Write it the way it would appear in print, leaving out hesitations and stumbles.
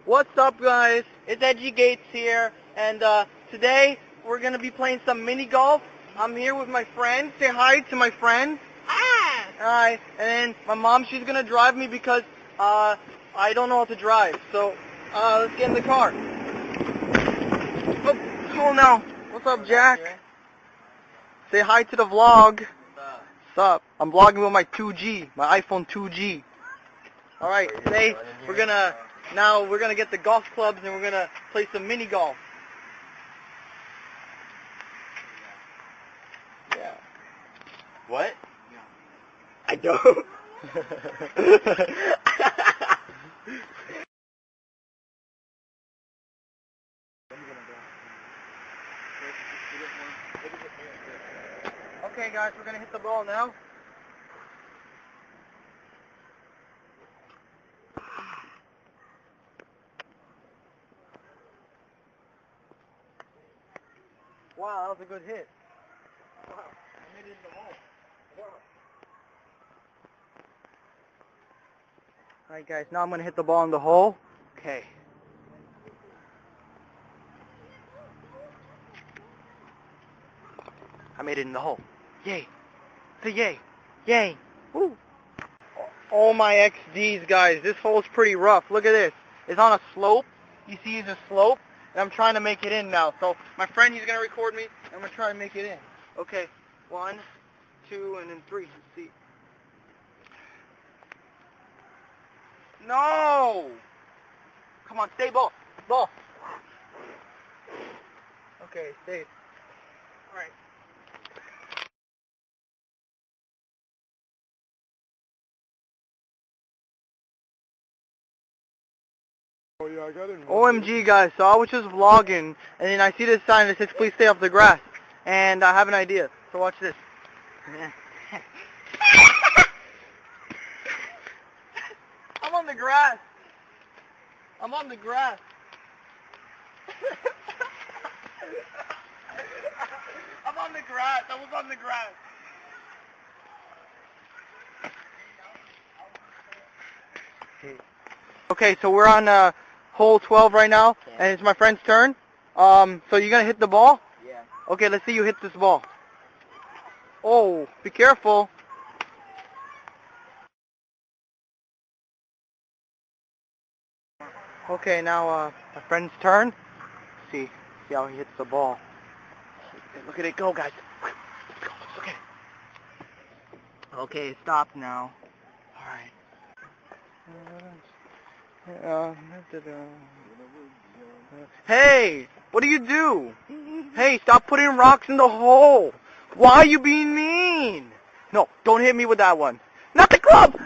What's up, guys? It's Edgy Gates here, and today we're gonna be playing some mini golf. I'm here with my friend. Say hi to my friend. Hi. Hi. And then my mom, she's gonna drive me because I don't know how to drive. So let's get in the car. Oh no! What's up, Jack? Say hi to the vlog. What's up? I'm vlogging with my 2G, my iPhone 2G. All right, today we're gonna get the golf clubs and we're gonna play some mini golf. Yeah. What? I don't. Okay, guys, we're gonna hit the ball now. Wow, that was a good hit. Wow, I made it in the hole. Wow. Alright, guys, now I'm going to hit the ball in the hole. Okay. I made it in the hole. Yay. Say yay. Yay. Woo. Oh my XDs, guys. This hole's pretty rough. Look at this. It's on a slope. You see it's a slope. And I'm trying to make it in now. So my friend, he's going to record me. I'm going to try to make it in. Okay. 1, 2, and then 3. Let's see. No! Come on, stay ball. Ball. Okay, stay. Alright. Oh yeah, I got it. OMG, guys, so I was just vlogging, and then I see this sign that says, please stay off the grass. And I have an idea. So watch this. I'm on the grass. I'm on the grass. I'm on the grass. I was on the grass. Okay, so we're on hole 12 right now, and it's my friend's turn. So you're gonna hit the ball? Yeah. Okay, let's see you hit this ball. Oh, be careful. Okay, now my friend's turn. See how he hits the ball. Look at it go, guys. Look at it. Okay, stop now. All right. Hey, what do you do? Hey, stop putting rocks in the hole. Why are you being mean? No, don't hit me with that one. Not the club!